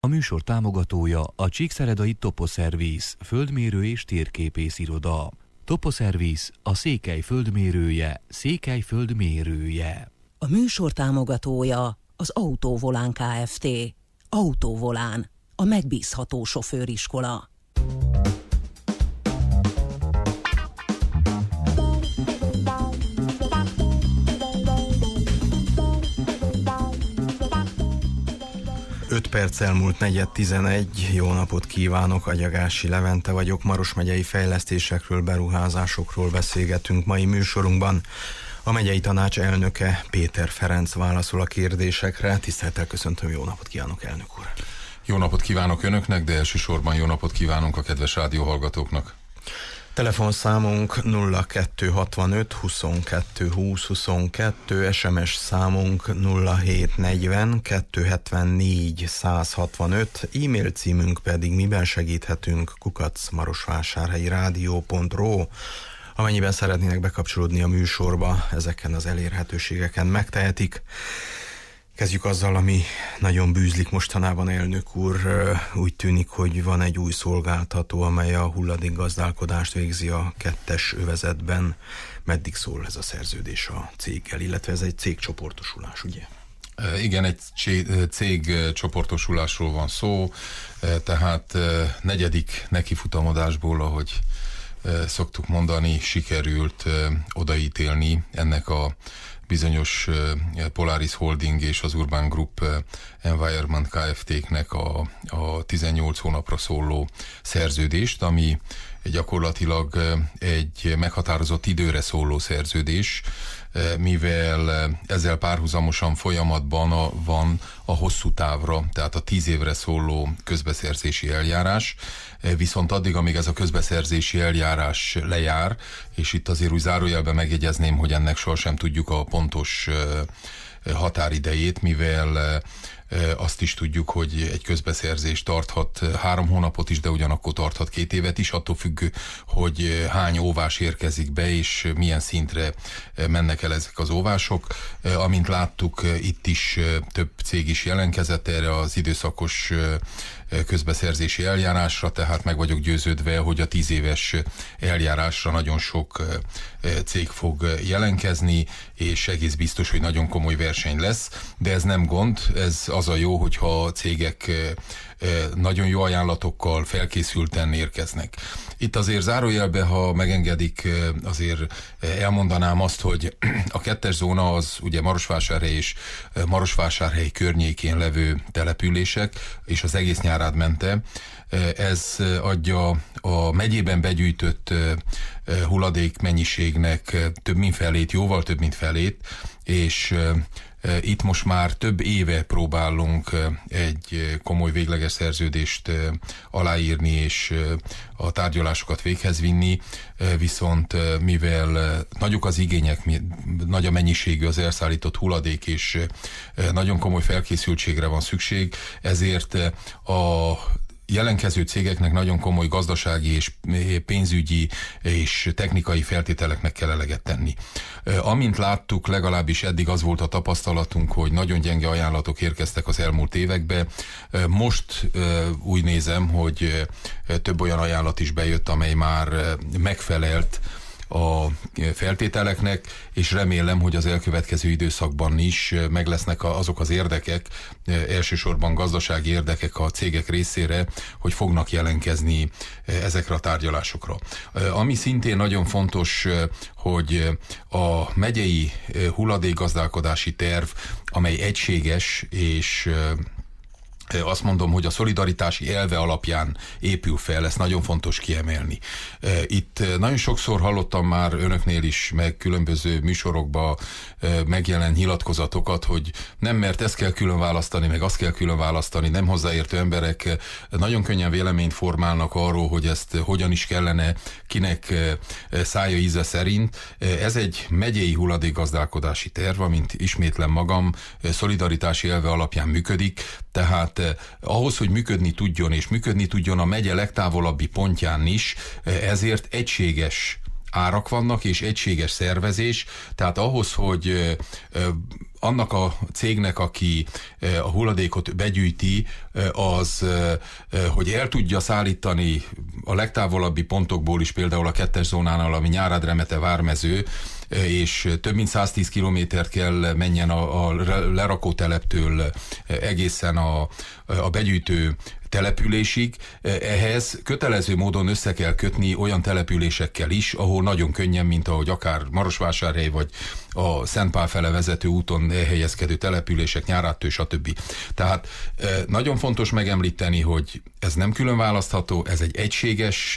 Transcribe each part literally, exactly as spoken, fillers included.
A műsor támogatója a Csíkszeredai Toposzerviz, földmérő és térképész iroda. Toposzerviz, a Székely földmérője, Székely földmérője. A műsor támogatója az Autóvolán Kft. Autóvolán, a megbízható sofőriskola. öt perc elmúlt negyed tizenegy, jó napot kívánok, Agyagási Levente vagyok, Maros megyei fejlesztésekről, beruházásokról beszélgetünk mai műsorunkban. A megyei tanács elnöke, Péter Ferenc válaszol a kérdésekre. Tisztelettel köszöntöm, jó napot kívánok, elnök úr! Jó napot kívánok önöknek, de elsősorban jó napot kívánunk a kedves rádióhallgatóknak. Telefonszámunk nulla kettő hatvanöt huszonkettő húsz huszonkettő, es em es számunk nulla hét negyven kettő hetvennégy száz hatvanöt, e-mail címünk pedig miben segíthetünk kukac marosvásárhelyi rádió pont ro. Amennyiben szeretnének bekapcsolódni a műsorba, ezeken az elérhetőségeken megtehetik. Kezdjük azzal, ami nagyon bűzlik mostanában, elnök úr. Úgy tűnik, hogy van egy új szolgáltató, amely a hulladékgazdálkodást végzi a kettes övezetben. Meddig szól ez a szerződés a céggel, illetve ez egy cégcsoportosulás, ugye? Igen, egy cégcsoportosulásról van szó, tehát negyedik nekifutamodásból, ahogy szoktuk mondani, sikerült odaítélni ennek a bizonyos Polaris Holding és az Urban Group Environment Kft-nek a, a tizennyolc hónapra szóló szerződést, ami gyakorlatilag egy meghatározott időre szóló szerződés, mivel ezzel párhuzamosan folyamatban a, van a hosszú távra, tehát a tíz évre szóló közbeszerzési eljárás, viszont addig, amíg ez a közbeszerzési eljárás lejár, és itt azért úgy zárójelben megjegyezném, hogy ennek sohasem tudjuk a pontos határidejét, mivel azt is tudjuk, hogy egy közbeszerzés tarthat három hónapot is, de ugyanakkor tarthat két évet is, attól függ, hogy hány óvás érkezik be, és milyen szintre mennek el ezek az óvások. Amint láttuk, itt is több cég is jelentkezett erre az időszakos közbeszerzési eljárásra, tehát meg vagyok győződve, hogy a tíz éves eljárásra nagyon sok cég fog jelentkezni, és egész biztos, hogy nagyon komoly verseny lesz, de ez nem gond, ez az a jó, hogyha a cégek nagyon jó ajánlatokkal felkészülten érkeznek. Itt azért zárójelbe, ha megengedik, azért elmondanám azt, hogy a kettes zóna az ugye Marosvásárhely és Marosvásárhely környékén levő települések, és az egész Nyárád mente. Ez adja a megyében begyűjtött hulladék mennyiségnek több mint felét, jóval több mint felét, és itt most már több éve próbálunk egy komoly végleges szerződést aláírni és a tárgyalásokat véghez vinni, viszont mivel nagyok az igények, nagy a mennyiségű az elszállított hulladék, és nagyon komoly felkészültségre van szükség, ezért a jelentkező cégeknek nagyon komoly gazdasági és pénzügyi és technikai feltételeknek kell eleget tenni. Amint láttuk, legalábbis eddig az volt a tapasztalatunk, hogy nagyon gyenge ajánlatok érkeztek az elmúlt években. Most úgy nézem, hogy több olyan ajánlat is bejött, amely már megfelelt a feltételeknek, és remélem, hogy az elkövetkező időszakban is meg lesznek azok az érdekek, elsősorban gazdasági érdekek a cégek részére, hogy fognak jelentkezni ezekre a tárgyalásokra. Ami szintén nagyon fontos, hogy a megyei hulladékgazdálkodási terv, amely egységes és azt mondom, hogy a szolidaritási elve alapján épül fel, ezt nagyon fontos kiemelni. Itt nagyon sokszor hallottam már önöknél is, meg különböző műsorokban megjelent nyilatkozatokat, hogy nem, mert ezt kell külön választani, meg azt kell külön választani, nem hozzáértő emberek nagyon könnyen véleményt formálnak arról, hogy ezt hogyan is kellene, kinek szája íze szerint. Ez egy megyei hulladékgazdálkodási terv, amint ismétlem magam, szolidaritási elve alapján működik, tehát ahhoz, hogy működni tudjon, és működni tudjon a megye legtávolabbi pontján is, ezért egységes árak vannak, és egységes szervezés, tehát ahhoz, hogy annak a cégnek, aki a hulladékot begyűjti, az, hogy el tudja szállítani a legtávolabbi pontokból is, például a kettes zónánál, ami Nyárádremete vármező, és több mint száztíz kilométert kell menjen a, a lerakóteleptől egészen a, a begyűjtő településig, ehhez kötelező módon össze kell kötni olyan településekkel is, ahol nagyon könnyen, mint ahogy akár Marosvásárhely, vagy a Szentpál fele vezető úton helyezkedő települések, Nyárádtő, stb. Tehát nagyon fontos megemlíteni, hogy ez nem külön választható, ez egy egységes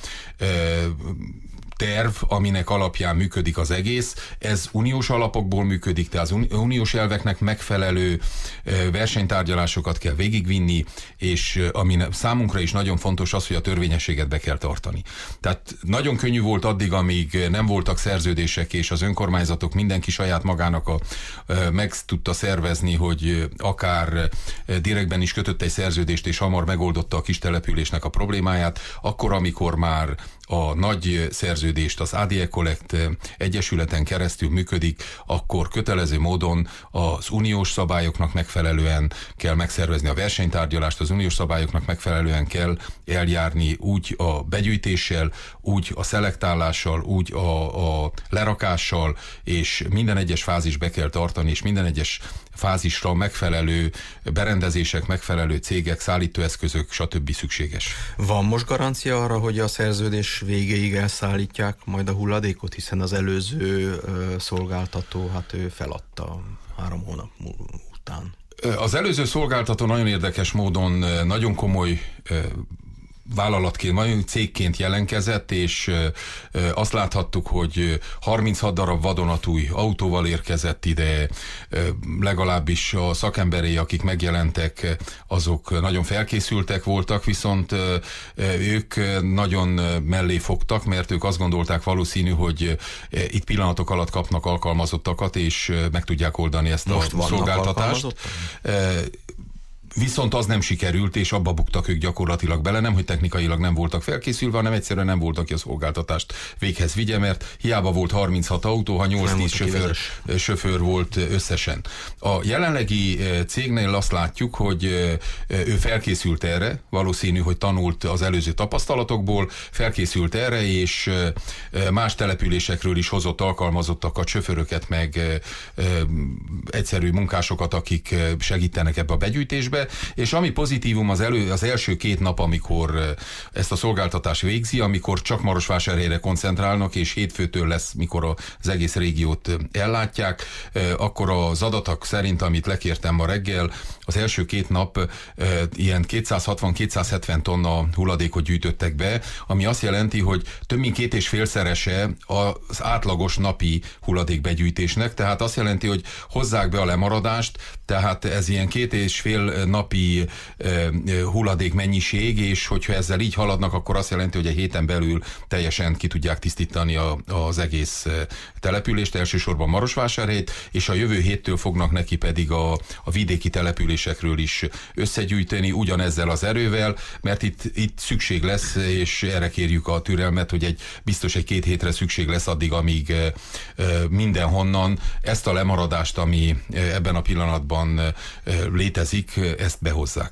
terv, aminek alapján működik az egész. Ez uniós alapokból működik, tehát az uniós elveknek megfelelő versenytárgyalásokat kell végigvinni, és ami számunkra is nagyon fontos az, hogy a törvényességet be kell tartani. Tehát nagyon könnyű volt addig, amíg nem voltak szerződések, és az önkormányzatok mindenki saját magának a, meg tudta szervezni, hogy akár direktben is kötött egy szerződést, és hamar megoldotta a kis településnek a problémáját, akkor, amikor már a nagy szerződést az á dé e Collect egyesületen keresztül működik, akkor kötelező módon az uniós szabályoknak megfelelően kell megszervezni a versenytárgyalást, az uniós szabályoknak megfelelően kell eljárni úgy a begyűjtéssel, úgy a szelektálással, úgy a, a lerakással, és minden egyes fázis be kell tartani, és minden egyes fázisra megfelelő berendezések, megfelelő cégek, szállítóeszközök, stb. Szükséges. Van most garancia arra, hogy a szerződés végéig elszállítják majd a hulladékot, hiszen az előző uh, szolgáltató, hát ő feladta három hónap után. Az előző szolgáltató nagyon érdekes módon nagyon komoly vállalatként, vagy cégként jelenkezett, és azt láthattuk, hogy harminchat darab vadonatúj autóval érkezett ide, legalábbis a szakemberei, akik megjelentek, azok nagyon felkészültek voltak, viszont ők nagyon mellé fogtak, mert ők azt gondolták valószínű, hogy itt pillanatok alatt kapnak alkalmazottakat, és meg tudják oldani ezt Most a szolgáltatást. Viszont az nem sikerült, és abba buktak ők gyakorlatilag bele, nem, hogy technikailag nem voltak felkészülve, hanem egyszerűen nem voltak, aki a szolgáltatást véghez vigye, mert hiába volt harminchat autó, ha nyolc-tíz sofőr, sofőr volt összesen. A jelenlegi cégnél azt látjuk, hogy ő felkészült erre, valószínű, hogy tanult az előző tapasztalatokból, felkészült erre, és más településekről is hozott alkalmazottakat, sofőröket, meg egyszerű munkásokat, akik segítenek ebbe a begyűjtésbe. És ami pozitívum az, elő, az első két nap, amikor ezt a szolgáltatást végzi, amikor csak Marosvásárhelyre koncentrálnak, és hétfőtől lesz, mikor az egész régiót ellátják, akkor az adatok szerint, amit lekértem ma reggel, az első két nap ilyen kétszázhatvan-kétszázhetven tonna hulladékot gyűjtöttek be, ami azt jelenti, hogy több mint két és félszerese az átlagos napi hulladékbegyűjtésnek, tehát azt jelenti, hogy hozzák be a lemaradást, tehát ez ilyen két és fél napi uh, hulladék mennyiség, és hogyha ezzel így haladnak, akkor azt jelenti, hogy egy héten belül teljesen ki tudják tisztítani a, az egész települést, elsősorban Marosvásárhelyt, és a jövő héttől fognak neki pedig a, a vidéki településekről is összegyűjteni ugyanezzel az erővel, mert itt, itt szükség lesz, és erre kérjük a türelmet, hogy egy biztos egy két hétre szükség lesz addig, amíg uh, mindenhonnan ezt a lemaradást, ami ebben a pillanatban uh, létezik, ezt behozzák.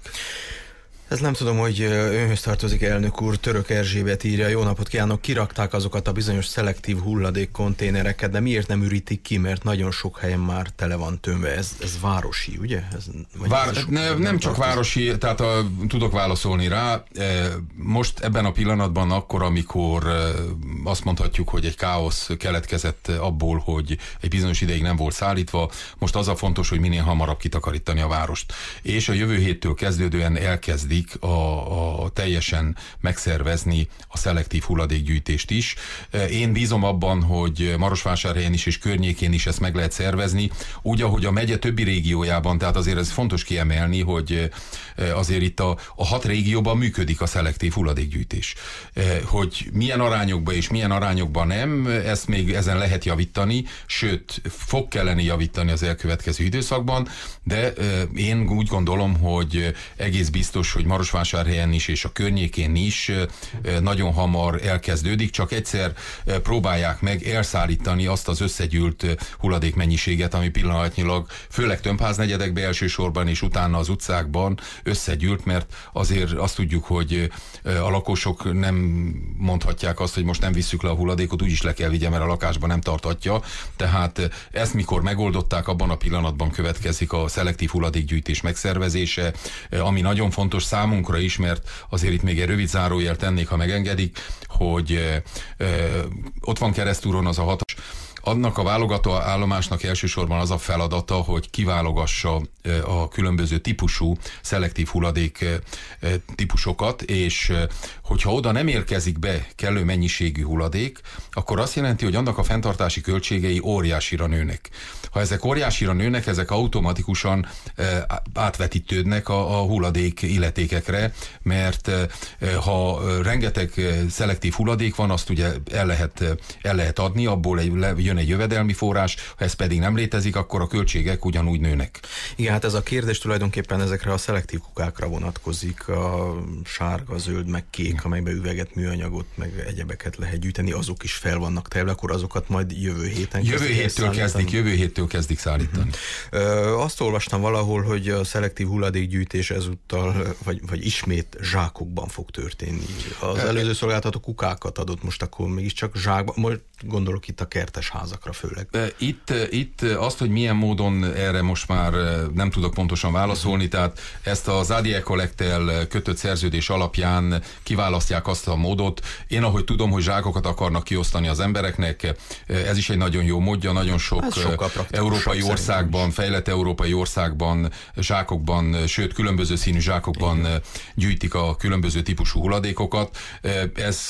Ez nem tudom, hogy önhöz tartozik, elnök úr, Török Erzsébet írja, jó napot kívánok, kirakták azokat a bizonyos szelektív hulladékkonténereket, de miért nem ürítik ki, mert nagyon sok helyen már tele van tömve. Ez, ez városi, ugye? Ez, Vár, ez ne, nem, nem csak városi, tehát a, tudok válaszolni rá. Most ebben a pillanatban akkor, amikor azt mondhatjuk, hogy egy káosz keletkezett abból, hogy egy bizonyos ideig nem volt szállítva, most az a fontos, hogy minél hamarabb kitakarítani a várost. És a jövő héttől kezdődően elkezdi A, a teljesen megszervezni a szelektív hulladékgyűjtést is. Én bízom abban, hogy Marosvásárhelyen is és környékén is ezt meg lehet szervezni, úgy, ahogy a megye többi régiójában, tehát azért ez fontos kiemelni, hogy azért itt a, a hat régióban működik a szelektív hulladékgyűjtés. Hogy milyen arányokban és milyen arányokban nem, ezt még ezen lehet javítani, sőt, fog kellene javítani az elkövetkező időszakban, de én úgy gondolom, hogy egész biztos, hogy Marosvásárhelyen is és a környékén is nagyon hamar elkezdődik, csak egyszer próbálják meg elszállítani azt az összegyűlt hulladékmennyiséget, ami pillanatnyilag főleg tömbháznegyedekben elsősorban és utána az utcákban összegyűlt, mert azért azt tudjuk, hogy a lakosok nem mondhatják azt, hogy most nem visszük le a hulladékot, úgyis le kell vigye, mert a lakásban nem tarthatja. Tehát ezt mikor megoldották, abban a pillanatban következik a szelektív hulladékgyűjtés megszervezése, ami nagyon fontos számunkra is, mert azért itt még egy rövid zárójel tennék, ha megengedik, hogy e, e, ott van Keresztúron az a hatos, annak a válogató állomásnak elsősorban az a feladata, hogy kiválogassa a különböző típusú szelektív hulladék típusokat, és hogyha oda nem érkezik be kellő mennyiségű hulladék, akkor azt jelenti, hogy annak a fenntartási költségei óriásira nőnek. Ha ezek óriásira nőnek, ezek automatikusan átvetítődnek a, a hulladék illetékekre, mert ha rengeteg szelektív hulladék van, azt ugye el lehet, el lehet adni, abból egy, jön egy jövedelmi forrás, ha ez pedig nem létezik, akkor a költségek ugyanúgy nőnek. Igen, hát ez a kérdés tulajdonképpen ezekre a szelektív kukákra vonatkozik, a sárga, zöld, meg kék, amelybe üveget, műanyagot, meg egyebeket lehet gyűjteni, azok is fel vannak terve, akkor azokat majd jövő héten Jövő héttől kezdik, jövő héttől kezdik szállítani. Uh-huh. Azt olvastam valahol, hogy a szelektív hulladékgyűjtés ezúttal, vagy, vagy ismét zsákokban fog történni. Az előző szolgáltató kukákat adott, most akkor mégiscsak zsákban, most gondolok itt a kertes házakra főleg. Itt, itt azt, hogy milyen módon erre most már nem tudok pontosan válaszolni, uh-huh. tehát ezt az á dé é Collectel kötött szerződés alapján kiválasztják azt a módot. Én ahogy tudom, hogy zsákokat akarnak kiosztani az embereknek, ez is egy nagyon jó módja, nagyon sok európai országban, fejlett európai országban, zsákokban, sőt különböző színű zsákokban igen. gyűjtik a különböző típusú hulladékokat. Ez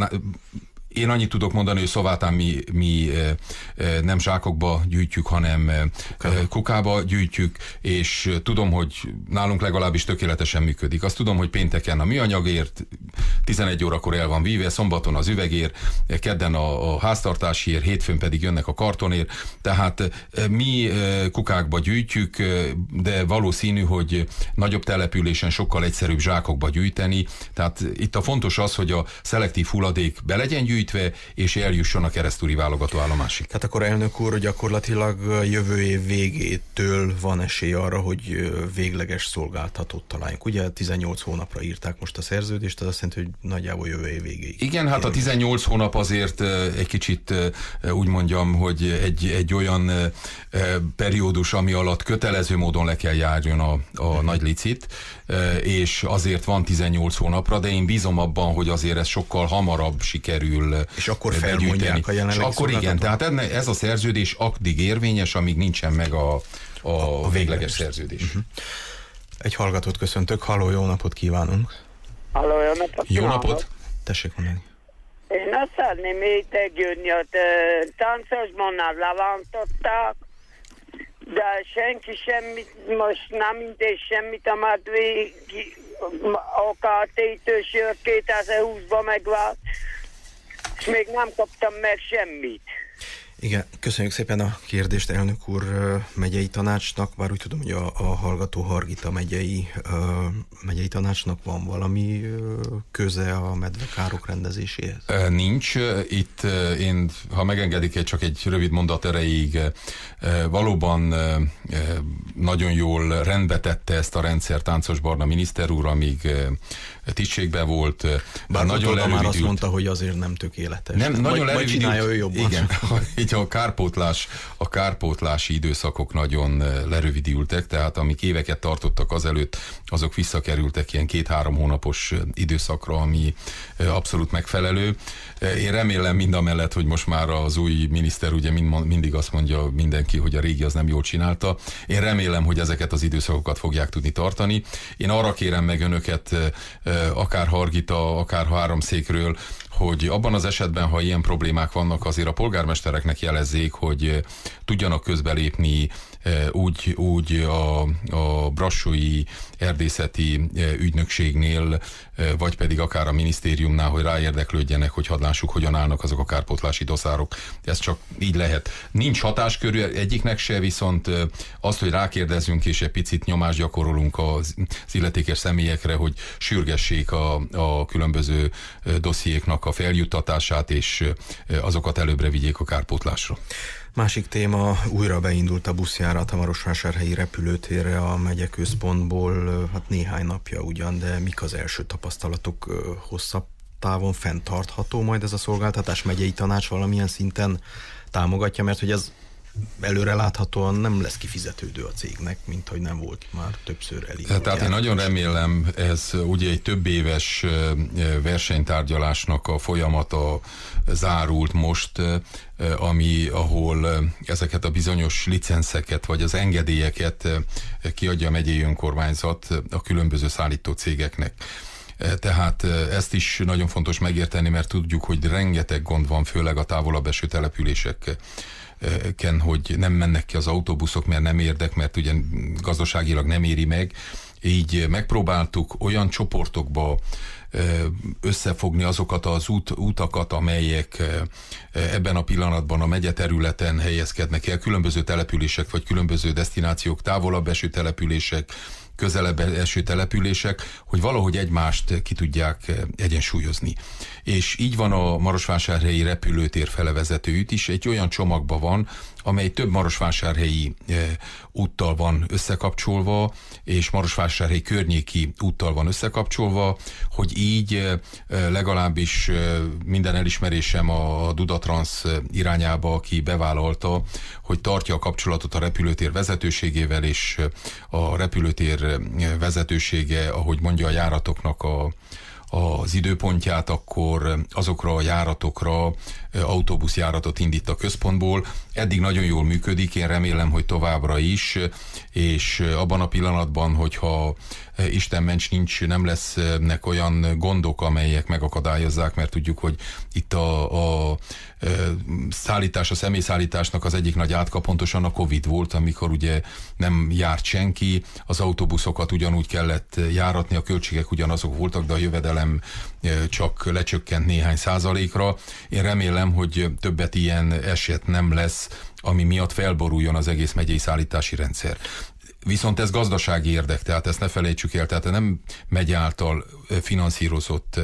Én annyit tudok mondani, hogy Szovátán mi, mi nem zsákokba gyűjtjük, hanem kukába gyűjtjük, és tudom, hogy nálunk legalábbis tökéletesen működik. Azt tudom, hogy pénteken a műanyagért tizenegy órakor el van víve, szombaton az üvegér, kedden a, a háztartásiért, hétfőn pedig jönnek a kartonért. Tehát mi kukákba gyűjtjük, de valószínű, hogy nagyobb településen sokkal egyszerűbb zsákokba gyűjteni. Tehát itt a fontos az, hogy a szelektív hulladék be legyen gyűjtve, és eljusson a keresztúri válogató állomásig. Tehát akkor elnök úr, gyakorlatilag jövő év végétől van esély arra, hogy végleges szolgáltatót találjunk. Ugye tizennyolc hónapra írták most a szerződést, az azt jelenti, hogy nagyjából jövő év végéig. Igen, hát a tizennyolc hónap azért egy kicsit úgy mondjam, hogy egy, egy olyan periódus, ami alatt kötelező módon le kell járjon a, a hmm. nagy licit, és azért van tizennyolc hónapra, de én bízom abban, hogy azért ez sokkal hamarabb sikerül. És akkor felmondják a jelenlegi És akkor igen, tehát ez a szerződés addig érvényes, amíg nincsen meg a, a, a végleges szerződés. Uh-huh. Egy hallgatót köszöntök, halló, jó napot kívánunk! Halló, jó napot! Jó napot! Tessék mondani. Én azt szeretném így meggyőzni, hogy táncosbannál levántották, de senki semmit, most nem intéz semmit, amát végig akártétől sör kétezer-húszban megvált, és még nem kaptam meg semmit. Igen, köszönjük szépen a kérdést, elnök úr, megyei tanácsnak, bár úgy tudom, hogy a, a hallgató Hargita megyei, uh, megyei tanácsnak van valami uh, köze a medvekárok rendezéséhez? Nincs. Itt én, ha megengedik, csak egy rövid mondat erejéig, valóban nagyon jól rendbe tette ezt a rendszer Táncos Barna miniszter úr, amíg tisztségben volt. Bár nagyon már azt mondta, hogy azért nem tökéletes. Nem, nagyon majd csinálja ő jobban. Igen, így a kárpótlás, a kárpótlási időszakok nagyon lerövidültek, tehát amik éveket tartottak azelőtt, azok visszakerültek ilyen két-három hónapos időszakra, ami abszolút megfelelő. Én remélem mindamellett, hogy most már az új miniszter ugye mind, mindig azt mondja mindenki, hogy a régi az nem jól csinálta. Én remélem, hogy ezeket az időszakokat fogják tudni tartani. Én arra kérem meg önöket, akár Hargita, akár Háromszékről, hogy abban az esetben, ha ilyen problémák vannak, azért a polgármestereknek repülőtérnek jelezzék, hogy tudjanak közbelépni úgy, úgy a, a brassói erdészeti ügynökségnél, vagy pedig akár a minisztériumnál, hogy ráérdeklődjenek, hogy hadd lássuk, hogyan állnak azok a kárpótlási doszárok. Ez csak így lehet. Nincs hatáskörű egyiknek se, viszont azt, hogy rákérdezünk és egy picit nyomást gyakorolunk az, az illetékes személyekre, hogy sürgessék a, a különböző dossziéknak a feljuttatását, és azokat előbbre vigyék a kárpótlásra. Másik téma, újra beindult a buszjárat a Marosvásárhelyi repülőtérre a megyeközpontból, hát néhány napja ugyan, de mik az első tapasztalatok? Hosszabb távon fenntartható majd ez a szolgáltatás? Megyei tanács valamilyen szinten támogatja, mert hogy ez előre láthatóan nem lesz kifizetődő a cégnek, mint hogy nem volt már többször elég. Tehát én nagyon remélem, ez ugye egy több éves versenytárgyalásnak a folyamata zárult most, ami, ahol ezeket a bizonyos licenszeket, vagy az engedélyeket kiadja a megyei önkormányzat a különböző szállító cégeknek. Tehát ezt is nagyon fontos megérteni, mert tudjuk, hogy rengeteg gond van, főleg a távolabb eső települések, hogy nem mennek ki az autóbuszok, mert nem érdek, mert ugye gazdaságilag nem éri meg. Így megpróbáltuk olyan csoportokba összefogni azokat az út, utakat, amelyek ebben a pillanatban a megye területen helyezkednek el, különböző települések, vagy különböző desztinációk, távolabb eső települések, közelebb eső települések, hogy valahogy egymást ki tudják egyensúlyozni. És így van a Marosvásárhelyi repülőtér fele vezető út is, egy olyan csomagban van, amely több marosvásárhelyi e, úttal van összekapcsolva, és Marosvásárhely környéki úttal van összekapcsolva, hogy így e, legalábbis e, minden elismerésem a Dudatransz irányába, aki bevállalta, hogy tartja a kapcsolatot a repülőtér vezetőségével, és a repülőtér vezetősége, ahogy mondja a járatoknak a az időpontját, akkor azokra a járatokra autóbuszjáratot indít a központból. Eddig nagyon jól működik, én remélem, hogy továbbra is, és abban a pillanatban, hogyha Isten ments, nincs, nem lesznek olyan gondok, amelyek megakadályozzák, mert tudjuk, hogy itt a, a szállítás, a személyszállításnak az egyik nagy átka pontosan a Covid volt, amikor ugye nem járt senki, az autóbuszokat ugyanúgy kellett járatni, a költségek ugyanazok voltak, de a jövedelem csak lecsökkent néhány százalékra. Én remélem, hogy többet ilyen eset nem lesz, ami miatt felboruljon az egész megyei szállítási rendszer. Viszont ez gazdasági érdek, tehát ezt ne felejtsük el, tehát nem megye által finanszírozott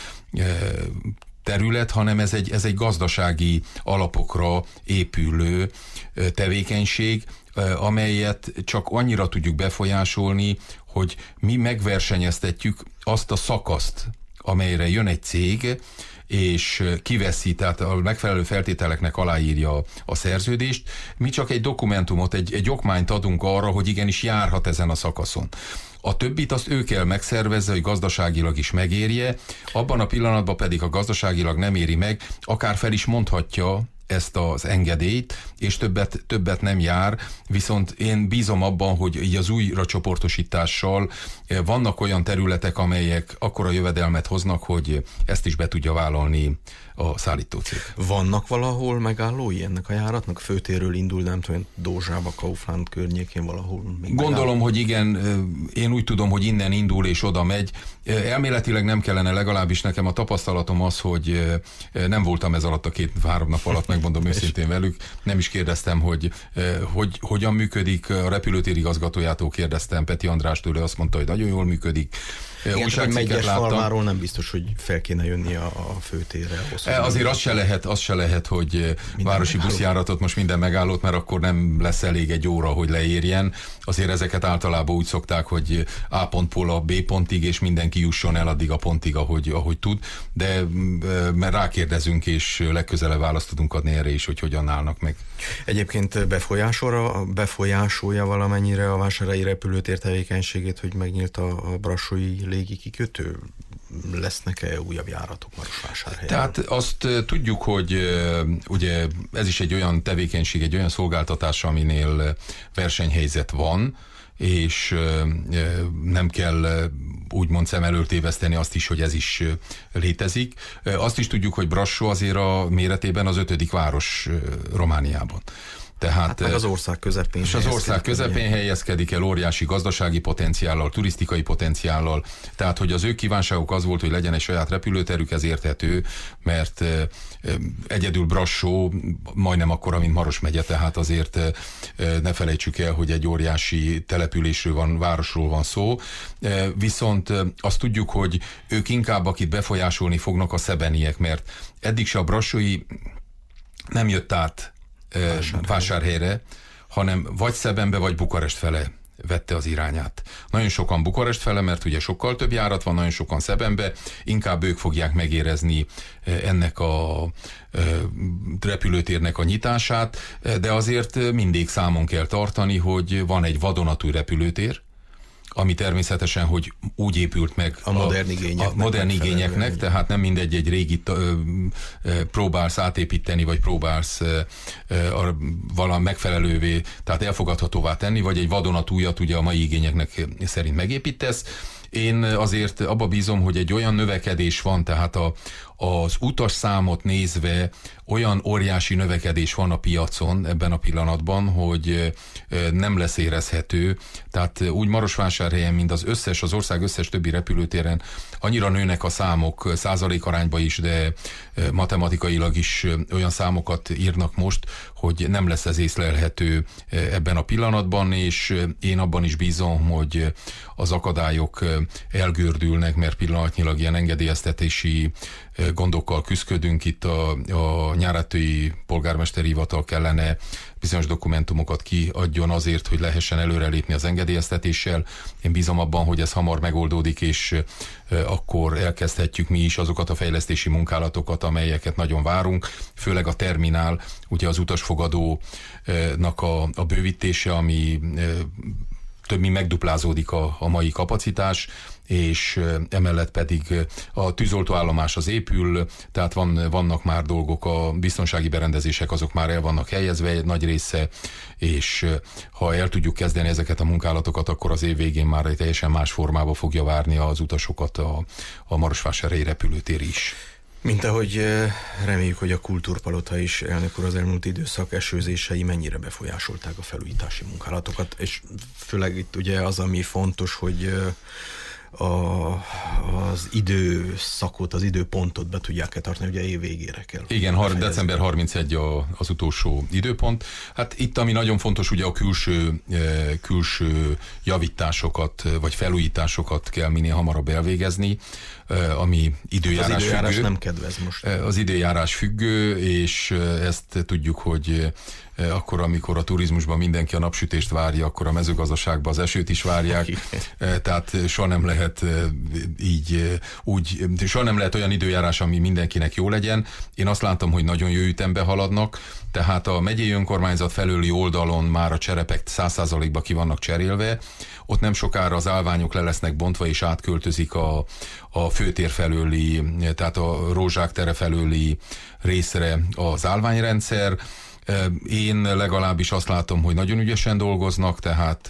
terület, hanem ez egy, ez egy gazdasági alapokra épülő tevékenység, amelyet csak annyira tudjuk befolyásolni, hogy mi megversenyeztetjük azt a szakaszt, amelyre jön egy cég, és kiveszi, tehát a megfelelő feltételeknek aláírja a szerződést. Mi csak egy dokumentumot, egy, egy okmányt adunk arra, hogy igenis járhat ezen a szakaszon. A többit azt ő kell megszervezze, hogy gazdaságilag is megérje, abban a pillanatban pedig, a gazdaságilag nem éri meg, akár fel is mondhatja ezt az engedélyt, és többet, többet nem jár, viszont én bízom abban, hogy így az újracsoportosítással vannak olyan területek, amelyek akkora jövedelmet hoznak, hogy ezt is be tudja vállalni a szállítócég. Vannak valahol megállói ennek a járatnak? Főtérről indul, nem tudom, Dózsába, Kaufland környékén valahol még Gondolom, megálló? hogy igen, én úgy tudom, hogy innen indul és oda megy. Elméletileg nem kellene, legalábbis nekem a tapasztalatom az, hogy nem voltam ez alatt a két-három nap alatt, megmondom őszintén velük, nem is kérdeztem, hogy, hogy hogyan működik. A repülőtér igazgatójától kérdeztem, Peti András tőle, azt mondta, hogy nagyon jól működik. Igen, csak Megyes Falváról nem biztos, hogy fel kéne jönni a, a főtérre. E, azért az se lehet, az se lehet, hogy minden városi megálló. Buszjáratot most minden megállót, mert akkor nem lesz elég egy óra, hogy leérjen. Azért ezeket általában úgy szokták, hogy A pontból a B pontig, és mindenki jusson el addig a pontig, ahogy, ahogy tud. De mert rákérdezünk, és legközelebb választ tudunk adni erre is, hogy hogyan állnak meg. Egyébként befolyásolja, befolyásolja valamennyire a vásárhelyi repülőtér tevékenységét, hogy megnyílt a, a brassói légi kikötő? lesznek-e újabb járatok Marosvásárhelyen? Tehát azt tudjuk, hogy ugye ez is egy olyan tevékenység, egy olyan szolgáltatás, aminél versenyhelyzet van, és nem kell úgymond szem előtt téveszteni azt is, hogy ez is létezik. Azt is tudjuk, hogy Brassó azért a méretében az ötödik város Romániában. Tehát, hát meg az ország közepén és az ország közepén helyezkedik el, óriási gazdasági potenciállal, turisztikai potenciállal, tehát hogy az ő kívánságuk az volt, hogy legyen egy saját repülőterük, ez érthető, mert egyedül Brassó majdnem akkora, mint Maros megye, tehát azért ne felejtsük el, hogy egy óriási településről van, városról van szó, viszont azt tudjuk, hogy ők inkább, akit befolyásolni fognak, a szebeniek, mert eddig se a brassói nem jött át Vásárhelyre. Vásárhelyre, hanem vagy Szebenbe, vagy Bukarest fele vette az irányát. Nagyon sokan Bukarest fele, mert ugye sokkal több járat van, nagyon sokan Szebenbe, inkább ők fogják megérezni ennek a repülőtérnek a nyitását, de azért mindig számon kell tartani, hogy van egy vadonatúj repülőtér, ami természetesen, hogy úgy épült meg a modern igényeknek, a modern igényeknek tehát nem mindegy, egy régit ö, ö, próbálsz átépíteni, vagy próbálsz ö, ö, valami megfelelővé, tehát elfogadhatóvá tenni, vagy egy vadonatújat ugye a mai igényeknek szerint megépítesz. Én azért abba bízom, hogy egy olyan növekedés van, tehát a, az utasszámot nézve olyan óriási növekedés van a piacon ebben a pillanatban, hogy nem lesz érezhető. Tehát úgy Marosvásárhelyen, mint az összes, az ország összes többi repülőtéren annyira nőnek a számok százalékarányba is, de matematikailag is olyan számokat írnak most, hogy nem lesz ez észlelhető ebben a pillanatban, és én abban is bízom, hogy az akadályok elgördülnek, mert pillanatnyilag ilyen engedélyeztetési gondokkal küzdködünk. Itt a, a nyáratői polgármesteri hivatal kellene bizonyos dokumentumokat kiadjon azért, hogy lehessen előrelépni az engedélyeztetéssel. Én bízom abban, hogy ez hamar megoldódik, és akkor elkezdhetjük mi is azokat a fejlesztési munkálatokat, amelyeket nagyon várunk, főleg a terminál, ugye az utasfogadónak a, a bővítése, ami több mint megduplázódik a, a mai kapacitás, és emellett pedig a tűzoltóállomás az épül, tehát van, vannak már dolgok, a biztonsági berendezések azok már el vannak helyezve egy nagy része, és ha el tudjuk kezdeni ezeket a munkálatokat, akkor az év végén már egy teljesen más formába fogja várni az utasokat a, a Marosvásárhelyi repülőtér is. Mint ahogy reméljük, hogy a Kultúrpalota is, elnök úr, az elmúlt időszak esőzései mennyire befolyásolták a felújítási munkálatokat, és főleg itt ugye az, ami fontos, hogy a, az időszakot, az időpontot be tudják-e tartani, ugye év végére kell. Igen, har- december harmincegyedike a, az utolsó időpont. Hát itt, ami nagyon fontos, ugye a külső, külső javításokat, vagy felújításokat kell minél hamarabb elvégezni, ami időjárás, az időjárás függő. nem kedvez most. Az időjárás függő, és ezt tudjuk, hogy akkor, amikor a turizmusban mindenki a napsütést várja, akkor a mezőgazdaságban az esőt is várják. Tehát soha nem lehet így, úgy, soha nem lehet olyan időjárás, ami mindenkinek jó legyen. Én azt látom, hogy nagyon jó ütembe haladnak, tehát a megyei önkormányzat felőli oldalon már a cserepek száz százalékban ki vannak cserélve, ott nem sokára az állványok le lesznek bontva, és átköltözik a, a főtér felőli, tehát a Rózsák tere felőli részre az állványrendszer. Én legalábbis azt látom, hogy nagyon ügyesen dolgoznak, tehát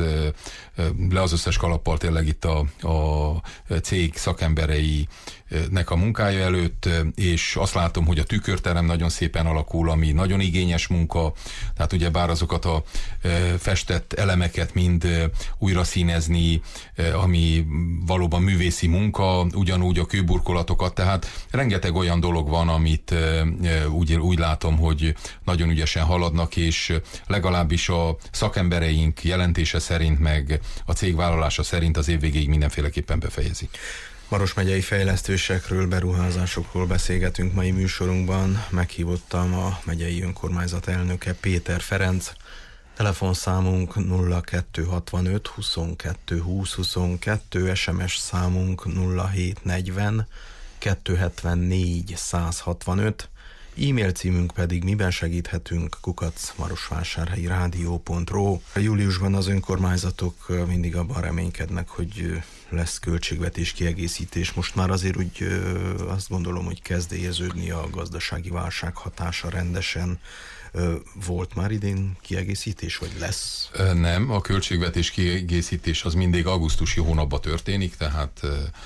le az összes kalappal tényleg itt a, a cég szakembereinek a munkája előtt, és azt látom, hogy a tükörterem nagyon szépen alakul, ami nagyon igényes munka, tehát ugye bár azokat a festett elemeket mind újra színezni, ami valóban művészi munka, ugyanúgy a kőburkolatokat, tehát rengeteg olyan dolog van, amit úgy, úgy látom, hogy nagyon ügyesen haladnak, és legalábbis a szakembereink jelentése szerint, meg a cég vállalása szerint az év végéig mindenféleképpen befejezi. Maros megyei fejlesztésekről, beruházásokról beszélgetünk mai műsorunkban. Meghívottam a megyei önkormányzat elnöke, Péter Ferenc. Telefonszámunk nulla kettő hatvanöt huszonkettő húsz huszonkettő, es em es számunk nulla hét negyven kettőszázhetvennégy százhatvanöt, E-mail címünk pedig miben segíthetünk kukac marosvásárhelyi rádió pont ro. Júliusban az önkormányzatok mindig abban reménykednek, hogy lesz költségvetés kiegészítés. Most már azért úgy azt gondolom, hogy kezd érződni a gazdasági válság hatása rendesen. Volt már idén kiegészítés, vagy lesz? Nem, a költségvetés kiegészítés az mindig augusztusi hónapban történik, tehát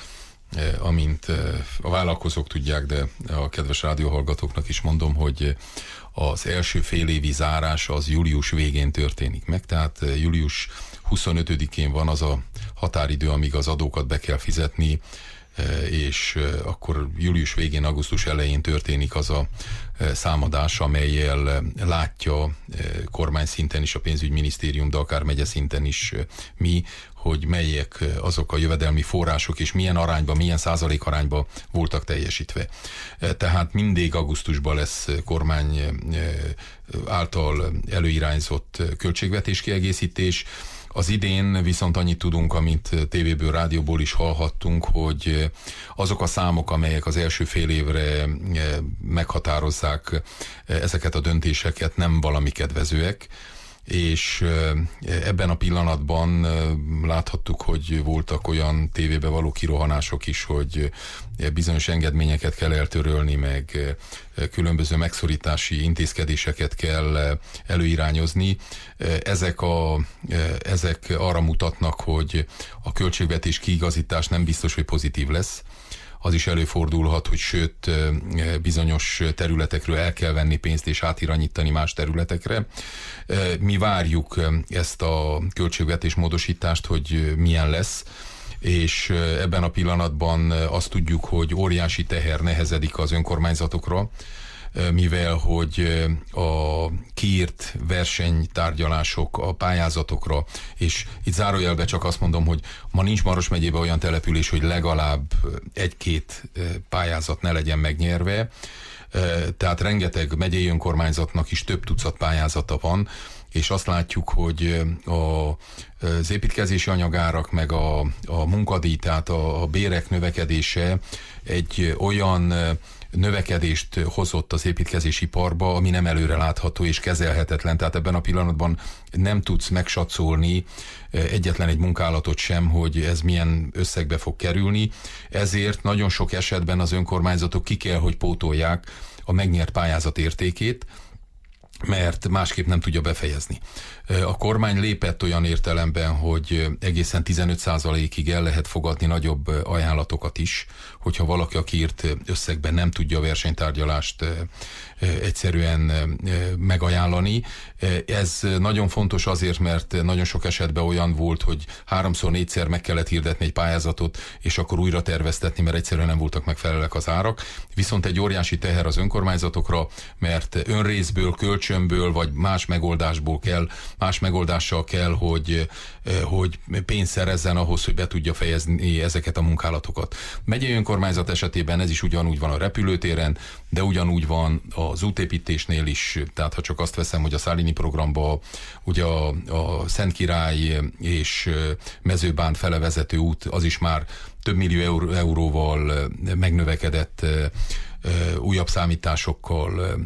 amint a vállalkozók tudják, de a kedves rádióhallgatóknak is mondom, hogy az első félévi zárás az július végén történik meg, tehát július huszonötödikén van az a határidő, amíg az adókat be kell fizetni, és akkor július végén, augusztus elején történik az a számadás, amellyel látja kormány szinten is a pénzügyminisztérium, de akár megye szinten is mi, hogy melyek azok a jövedelmi források, és milyen arányban, milyen százalék arányban voltak teljesítve. Tehát mindig augusztusban lesz kormány által előirányzott költségvetés kiegészítés. Az idén viszont annyit tudunk, amit tévéből, rádióból is hallhattunk, hogy azok a számok, amelyek az első fél évre meghatározzák ezeket a döntéseket, nem valami kedvezőek, és ebben a pillanatban láthattuk, hogy voltak olyan tévébe való kirohanások is, hogy bizonyos engedményeket kell eltörölni, meg különböző megszorítási intézkedéseket kell előirányozni. Ezek, a, ezek arra mutatnak, hogy a költségvetés kiigazítás nem biztos, hogy pozitív lesz. Az is előfordulhat, hogy sőt, bizonyos területekről el kell venni pénzt és átirányítani más területekre. Mi várjuk ezt a költségvetés módosítást, hogy milyen lesz, és ebben a pillanatban azt tudjuk, hogy óriási teher nehezedik az önkormányzatokra, mivel hogy a kiírt versenytárgyalások a pályázatokra, és itt zárójelben csak azt mondom, hogy ma nincs Maros megyében olyan település, hogy legalább egy-két pályázat ne legyen megnyerve, tehát rengeteg megyei önkormányzatnak is több tucat pályázata van, és azt látjuk, hogy a, az építkezési anyagárak, meg a, a munkadíj, tehát a, a bérek növekedése egy olyan növekedést hozott az építkezési iparba, ami nem előre látható és kezelhetetlen. Tehát ebben a pillanatban nem tudsz megsatszolni egyetlen egy munkálatot sem, hogy ez milyen összegbe fog kerülni. Ezért nagyon sok esetben az önkormányzatok ki kell, hogy pótolják a megnyert pályázat értékét, mert másképp nem tudja befejezni. A kormány lépett olyan értelemben, hogy egészen tizenöt százalékig el lehet fogadni nagyobb ajánlatokat is, hogyha valaki a kiírt összegben nem tudja a versenytárgyalást egyszerűen megajánlani. Ez nagyon fontos azért, mert nagyon sok esetben olyan volt, hogy háromszor, négyszer meg kellett hirdetni egy pályázatot, és akkor újra terveztetni, mert egyszerűen nem voltak megfelelőek az árak. Viszont egy óriási teher az önkormányzatokra, mert önrészből, kölcsönből, vagy más megoldásból kell, más megoldással kell, hogy, hogy pénzt szerezzen ahhoz, hogy be tudja fejezni ezeket a munkálatokat. Megyei önkormányzat esetében ez is ugyanúgy van a repülőtéren, de ugyanúgy van az útépítésnél is, tehát ha csak azt veszem, hogy a Szálini programba ugye a, a Szentkirály és Mezőbánt fele vezető út, az is már több millió euróval megnövekedett, újabb számításokkal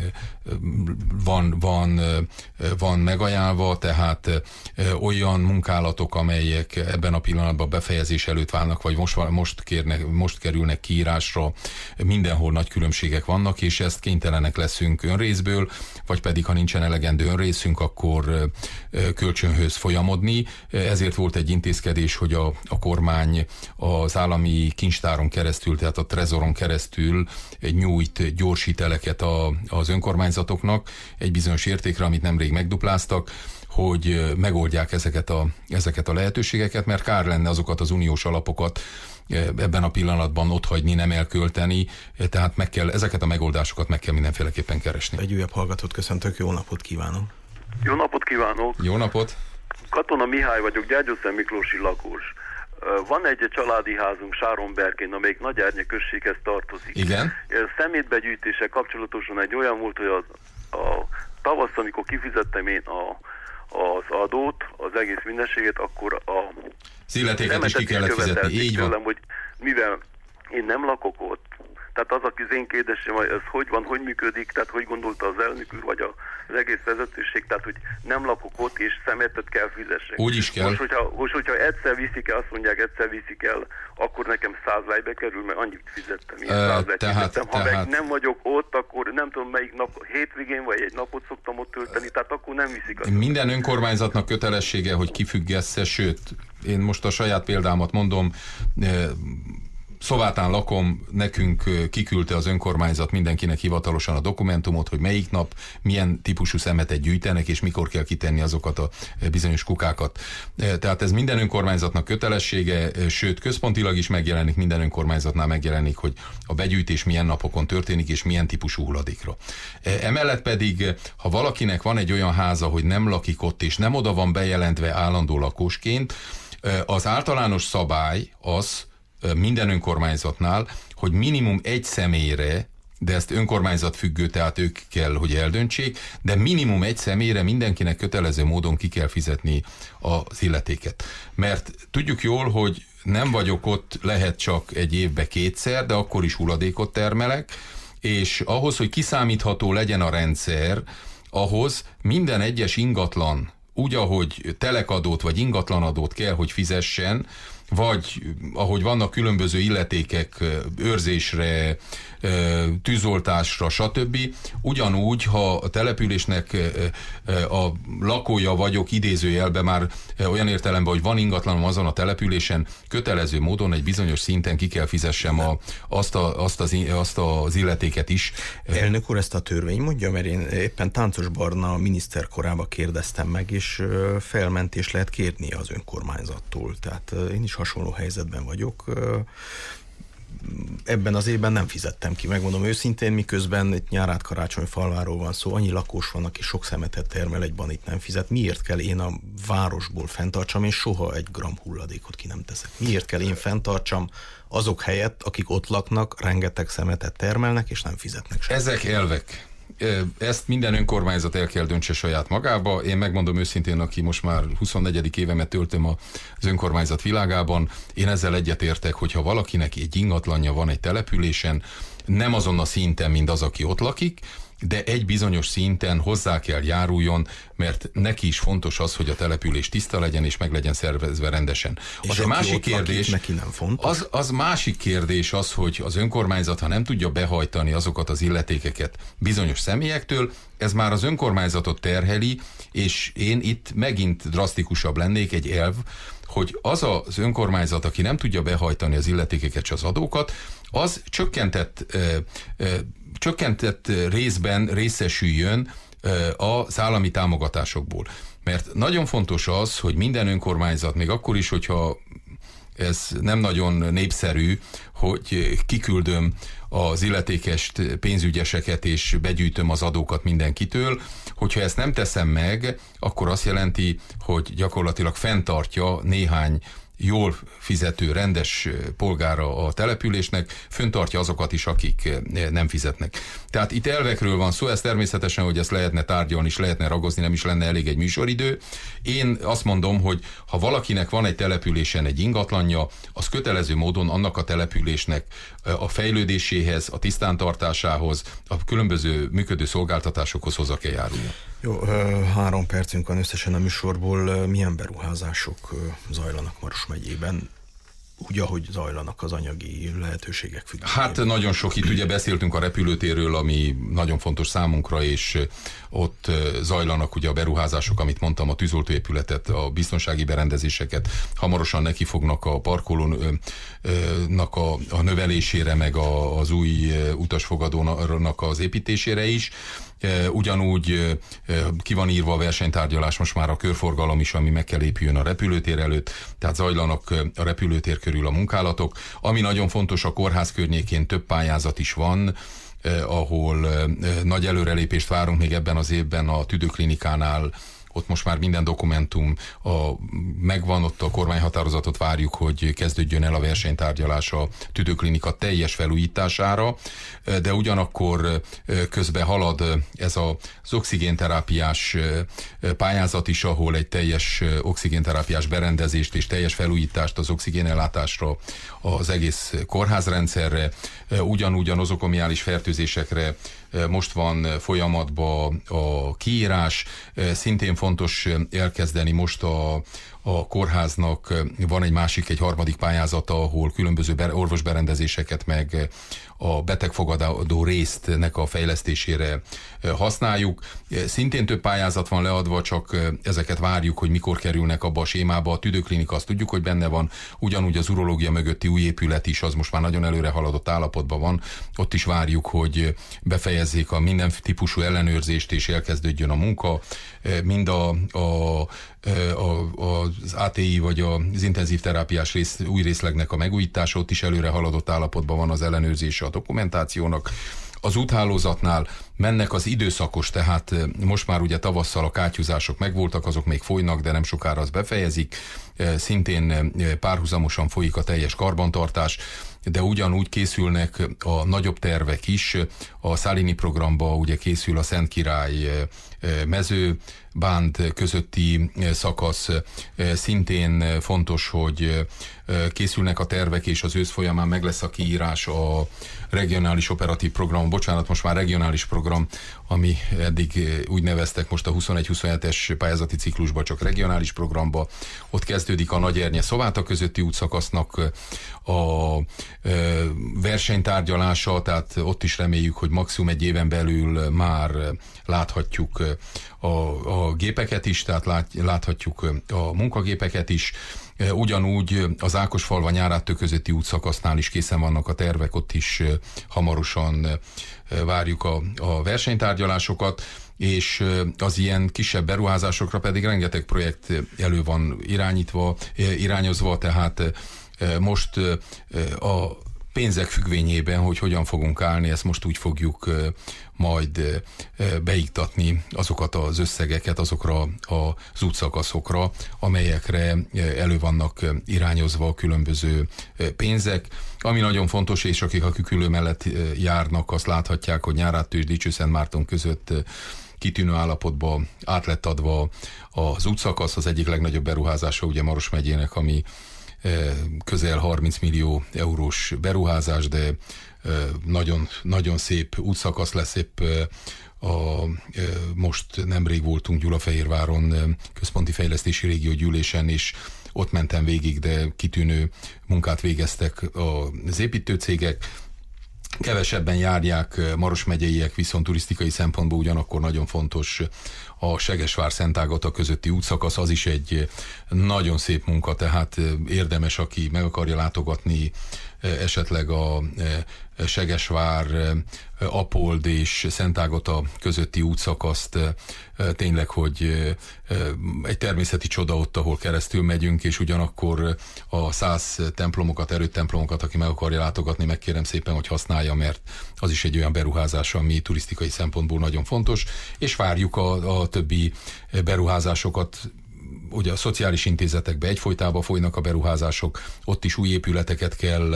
van, van, van megajánlva, tehát olyan munkálatok, amelyek ebben a pillanatban befejezés előtt válnak, vagy most, most, kérnek, most kerülnek kiírásra, mindenhol nagy különbségek vannak, és ezt kénytelenek leszünk önrészből, vagy pedig ha nincsen elegendő önrészünk, akkor kölcsönhöz folyamodni. Ezért volt egy intézkedés, hogy a, a kormány az állami kincstáron keresztül, tehát a trezoron keresztül nyújt gyorsíteleket a, az önkormányzatoknak egy bizonyos értékre, amit nemrég megdupláztak, hogy megoldják ezeket a, ezeket a lehetőségeket, mert kár lenne azokat az uniós alapokat ebben a pillanatban otthagyni, nem elkölteni, tehát meg kell, ezeket a megoldásokat meg kell mindenféleképpen keresni. Egy újabb hallgatót köszöntök, jó napot kívánok! Jó napot kívánok! Jó napot! Katona Mihály vagyok, Gyergyószent Miklósi lakós. Van egy családi házunk Sáronberkén, amelyik Nagyárnye községhez tartozik. Igen. Szemétbegyűjtéssel kapcsolatosan egy olyan volt, hogy a, a tavasz, amikor kifizettem én a, az adót, az egész mindenséget, akkor a illetéket is ki kellett fizetni. Így van. Tőlem, hogy mivel én nem lakok ott, Tehát az, aki az én kérdésem, ez hogy van, hogy működik, tehát hogy gondolta az elnök úr, vagy az egész vezetőség, tehát hogy nem lakok ott, és szemetet kell fizessek. Úgy is kell. Most, hogyha, most, hogyha egyszer viszik el, azt mondják, egyszer viszik el, akkor nekem száz lejbe kerül, mert annyit fizettem, én száz lejt fizettem. Ha tehát... meg nem vagyok ott, akkor nem tudom melyik nap, hétvégén vagy egy napot szoktam ott tölteni, tehát akkor nem viszik. Azt. Minden önkormányzatnak kötelessége, hogy kifüggesse, sőt, én most a saját példámat mondom, Szovátán lakom, nekünk kiküldte az önkormányzat mindenkinek hivatalosan a dokumentumot, hogy melyik nap milyen típusú szemetet gyűjtenek, és mikor kell kitenni azokat a bizonyos kukákat. Tehát ez minden önkormányzatnak kötelessége, sőt központilag is megjelenik, minden önkormányzatnál megjelenik, hogy a begyűjtés milyen napokon történik, és milyen típusú hulladékra. Emellett pedig, ha valakinek van egy olyan háza, hogy nem lakik ott, és nem oda van bejelentve állandó lakósként, az általános szabály az, minden önkormányzatnál, hogy minimum egy személyre, de ezt önkormányzat függő, tehát ők kell, hogy eldöntsék, de minimum egy személyre mindenkinek kötelező módon ki kell fizetni az illetéket. Mert tudjuk jól, hogy nem vagyok ott, lehet csak egy évbe kétszer, de akkor is hulladékot termelek, és ahhoz, hogy kiszámítható legyen a rendszer, ahhoz minden egyes ingatlan, úgy, ahogy telekadót vagy ingatlanadót kell, hogy fizessen, vagy ahogy vannak különböző illetékek őrzésre, tűzoltásra, stb. Ugyanúgy, ha a településnek a lakója vagyok, idézőjelben már olyan értelemben, hogy van ingatlanom azon a településen, kötelező módon egy bizonyos szinten ki kell fizessem a, azt, a, azt, az, azt az illetéket is. Elnök úr, ezt a törvény mondja, mert én éppen Táncos Barna miniszter korába kérdeztem meg, és felmentést lehet kérni az önkormányzattól. Tehát én is hasonló helyzetben vagyok. Ebben az évben nem fizettem ki, megmondom őszintén, miközben itt Nyárát Karácsonyfalváról van szó, annyi lakós van, aki sok szemetet termel, egy banit nem fizet. Miért kell én a városból fenntartsam, és soha egy gram hulladékot ki nem teszek? Miért kell én fenntartsam azok helyett, akik ott laknak, rengeteg szemetet termelnek, és nem fizetnek semmit? Ezek elvek. Ezt minden önkormányzat el kell döntse saját magába. Én megmondom őszintén, aki most már huszonnegyedik évemet töltöm az önkormányzat világában, én ezzel egyetértek, hogyha valakinek egy ingatlanja van egy településen, nem azon a szinten, mint az, aki ott lakik, de egy bizonyos szinten hozzá kell járuljon, mert neki is fontos az, hogy a település tiszta legyen, és meg legyen szervezve rendesen. Az egy másik kérdés, neki nem fontos. Az, az másik kérdés az, hogy az önkormányzat, ha nem tudja behajtani azokat az illetékeket bizonyos személyektől, ez már az önkormányzatot terheli, és én itt megint drasztikusabb lennék, egy elv, hogy az az önkormányzat, aki nem tudja behajtani az illetékeket és az adókat, az csökkentett, ö, ö, csökkentett részben részesüljön ö, az állami támogatásokból. Mert nagyon fontos az, hogy minden önkormányzat, még akkor is, hogyha ez nem nagyon népszerű, hogy kiküldöm az illetékes pénzügyeseket és begyűjtöm az adókat mindenkitől. Hogyha ezt nem teszem meg, akkor azt jelenti, hogy gyakorlatilag fenntartja néhány jól fizető, rendes polgára a településnek, föntartja azokat is, akik nem fizetnek. Tehát itt elvekről van szó, ez természetesen, hogy ezt lehetne tárgyalni, és lehetne ragozni, nem is lenne elég egy műsoridő. Én azt mondom, hogy ha valakinek van egy településen egy ingatlanja, az kötelező módon annak a településnek a fejlődéséhez, a tisztántartásához, a különböző működő szolgáltatásokhoz hozzá kell járulni. Jó, három percünk van összesen a műsorból. Milyen beruházások zajlanak Maros megyében, úgy, ahogy zajlanak az anyagi lehetőségek függvényében? Hát nagyon sok, itt ugye beszéltünk a repülőtérről, ami nagyon fontos számunkra, és ott zajlanak ugye a beruházások, amit mondtam, a tűzoltóépületet, a biztonsági berendezéseket, hamarosan neki fognak a parkolónak a, a növelésére, meg a, az új utasfogadónak az építésére is. Ugyanúgy ki van írva a versenytárgyalás, most már a körforgalom is, ami meg kell épüljön a repülőtér előtt, tehát zajlanak a repülőtér körül a munkálatok. Ami nagyon fontos, a kórház környékén több pályázat is van, ahol nagy előrelépést várunk még ebben az évben a tüdőklinikánál, ott most már minden dokumentum a, megvan, ott a kormányhatározatot várjuk, hogy kezdődjön el a versenytárgyalás a tüdőklinika teljes felújítására, de ugyanakkor közben halad ez az oxigénterápiás pályázat is, ahol egy teljes oxigénterápiás berendezést és teljes felújítást az oxigénellátásra, az egész kórházrendszerre, ugyanúgy a nozokomiális fertőzésekre most van folyamatban a kiírás. Szintén fontos elkezdeni most a, a kórháznak, van egy másik, egy harmadik pályázata, ahol különböző orvosberendezéseket meg a betegfogadó résztnek a fejlesztésére használjuk. Szintén több pályázat van leadva, csak ezeket várjuk, hogy mikor kerülnek abba a sémába. A tüdőklinika, azt tudjuk, hogy benne van, ugyanúgy az urológia mögötti új épület is, az most már nagyon előre haladott állapotban van. Ott is várjuk, hogy befejezzék a minden típusú ellenőrzést és elkezdődjön a munka. Mind a, a A, az á té i vagy az intenzív terápiás rész, új részlegnek a megújítása, ott is előre haladott állapotban van az ellenőrzése a dokumentációnak. Az úthálózatnál mennek az időszakos, tehát most már ugye tavasszal a kátyúzások megvoltak, azok még folynak, de nem sokára az befejezik. Szintén párhuzamosan folyik a teljes karbantartás, de ugyanúgy készülnek a nagyobb tervek is. A Szálini programba ugye készül a Szentkirály mező Bánd közötti szakasz, szintén fontos, hogy készülnek a tervek, és az ősz folyamán meg lesz a kiírás a regionális operatív program, bocsánat, most már regionális program, ami eddig úgy neveztek most a huszonegy huszonhetes pályázati ciklusban, csak regionális programba. Ott kezdődik a Nagyernye-Szováta közötti útszakasznak a versenytárgyalása, tehát ott is reméljük, hogy maximum egy éven belül már láthatjuk a, a gépeket is, tehát lát, láthatjuk a munkagépeket is. Ugyanúgy az Ákosfalva-Nyárátő közötti útszakasznál is készen vannak a tervek, ott is hamarosan várjuk a, a versenytárgyalásokat, és az ilyen kisebb beruházásokra pedig rengeteg projekt elő van irányítva, irányozva, tehát most a pénzek függvényében, hogy hogyan fogunk állni, ezt most úgy fogjuk majd beiktatni azokat az összegeket azokra az útszakaszokra, amelyekre elő vannak irányozva a különböző pénzek. Ami nagyon fontos, és akik a Küküllő mellett járnak, azt láthatják, hogy Nyárátő és Dicsőszentmárton között kitűnő állapotba át lett adva az útszakasz, az egyik legnagyobb beruházása ugye Maros megyének, ami közel harminc millió eurós beruházás, de nagyon, nagyon szép útszakasz lesz. Épp a, most nemrég voltunk Gyulafehérváron központi fejlesztési régió gyűlésen, és ott mentem végig, de kitűnő munkát végeztek az építőcégek. Kevesebben járják Maros megyeiek, viszont turisztikai szempontból ugyanakkor nagyon fontos a Segesvár-Szentágata közötti útszakasz, az is egy nagyon szép munka, tehát érdemes, aki meg akarja látogatni esetleg a Segesvár, Apold és Szentágata közötti útszakaszt, tényleg, hogy egy természeti csoda ott, ahol keresztül megyünk, és ugyanakkor a száz templomokat, erődtemplomokat, aki meg akarja látogatni, megkérem szépen, hogy használja, mert az is egy olyan beruházás, ami turisztikai szempontból nagyon fontos, és várjuk a, a többi beruházásokat. Ugye a szociális intézetekbe egyfolytában folynak a beruházások, ott is új épületeket kell,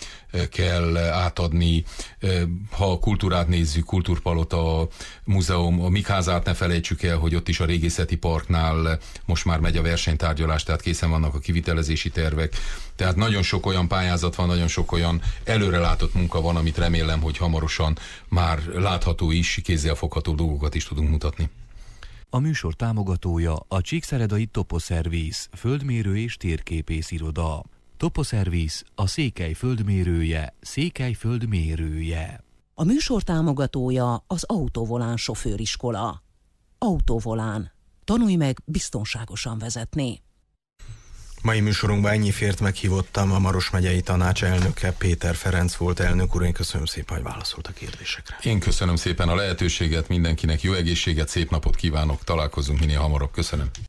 kell átadni. Ha a kultúrát nézzük, Kultúrpalota, múzeum, a Mikházát ne felejtsük el, hogy ott is a Régészeti Parknál most már megy a versenytárgyalás, tehát készen vannak a kivitelezési tervek. Tehát nagyon sok olyan pályázat van, nagyon sok olyan előrelátott munka van, amit remélem, hogy hamarosan már látható is, kézzelfogható dolgokat is tudunk mutatni. A műsor támogatója a Csíkszeredai Toposzerviz, földmérő és térképész iroda. Toposzerviz, a Székely földmérője, Székely földmérője. A műsor támogatója az Autovolán sofőriskola. Autovolán. Tanulj meg biztonságosan vezetni. Mai műsorunkban ennyi fért, meghívottam a Maros megyei tanács elnöke, Péter Ferenc volt elnök úr. Én köszönöm szépen, hogy válaszolt a kérdésekre. Én köszönöm szépen a lehetőséget, mindenkinek jó egészséget, szép napot kívánok, találkozunk minél hamarabb. Köszönöm.